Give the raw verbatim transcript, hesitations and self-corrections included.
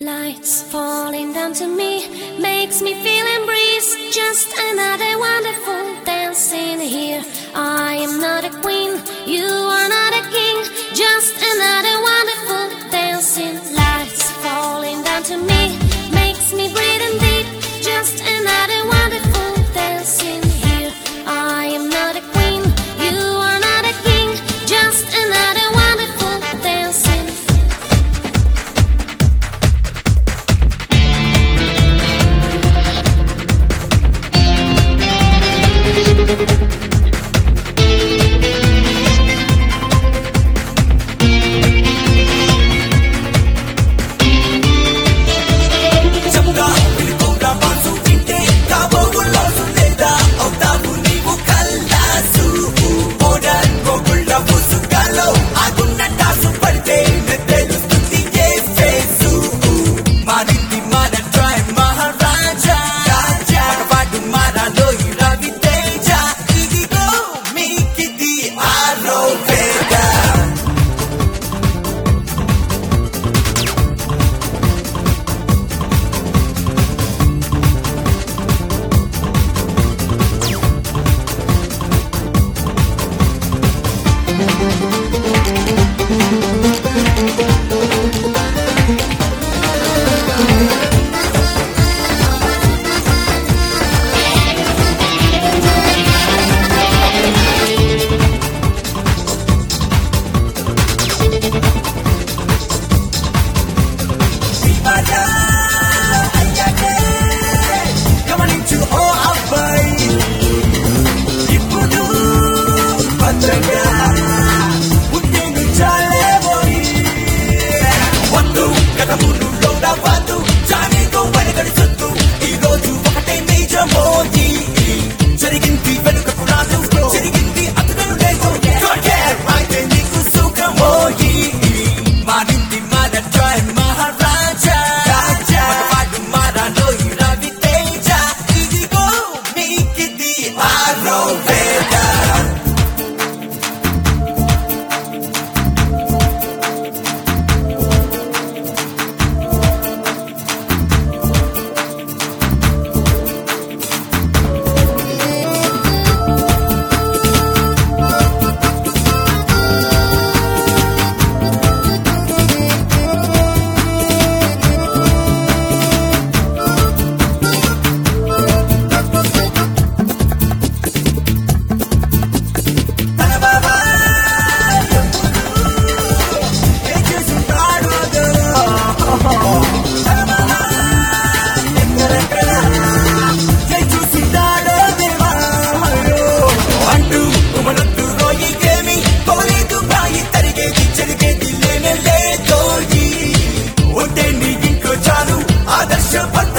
Lights falling down to me makes me feel embraced. Just another wonderful dancing here. I am not a queen, you are not a king. Just another wonderful dancing. Lights falling down to me makes me breathe in deep. Just another wonderful dancing here. I am not a queen, you are not a king. Just another wonderful dancing. ఆదర్శ